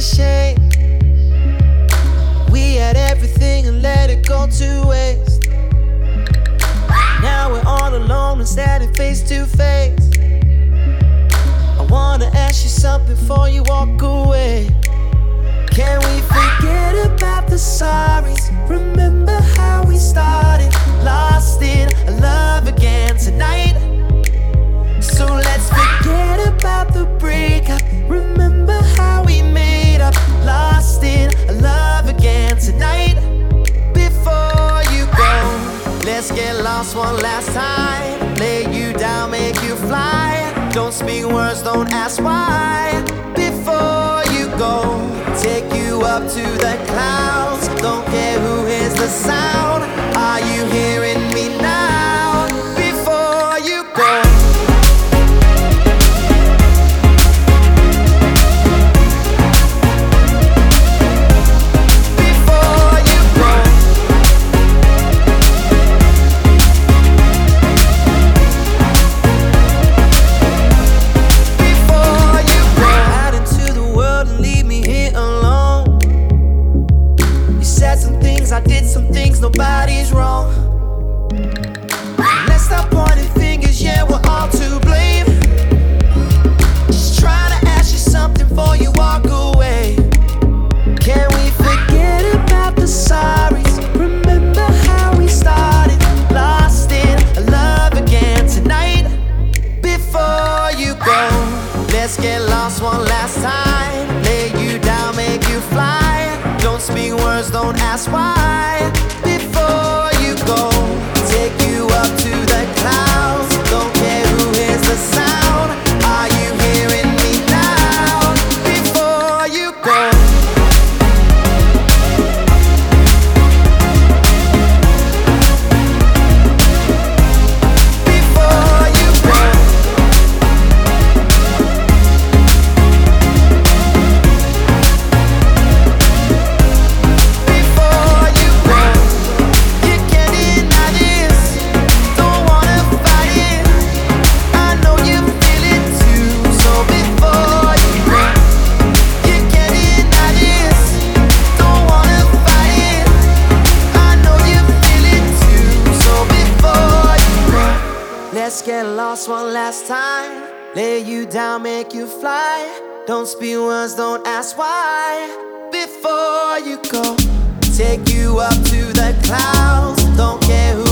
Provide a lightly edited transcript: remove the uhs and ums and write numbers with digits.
a shame. We had everything and let it go to waste. Now we're all alone and standing face to face. I wanna ask you something before you walk away. Can we forget about the sorries? Remember how we started, lost in love again tonight. So let's forget about the breakup. Remember how we made up, lost in love again tonight. Before you go, let's get lost one last time. Lay you down, make you fly. Don't speak words, don't ask why. Before you go, take you up to the clouds. Don't care who hears the sound. Are you hearing me now? Before you go. I did some things, nobody's wrong. Let's stop pointing fingers, yeah, we're all to blame. Just trying to ask you something before you walk away. Can we forget about the sorries? Remember how we started, lost in love again tonight. Before you go, let's get lost one last time. Lay you down, make you fly. Don't speak words, don't ask why. Before you go, take you up to the clouds. Don't care who hears the sound. Are you hearing me now? Before you go. Before you go. Let's get lost one last time. Lay you down, make you fly. Don't speak words, don't ask why. Before you go, take you up to the clouds. Don't care who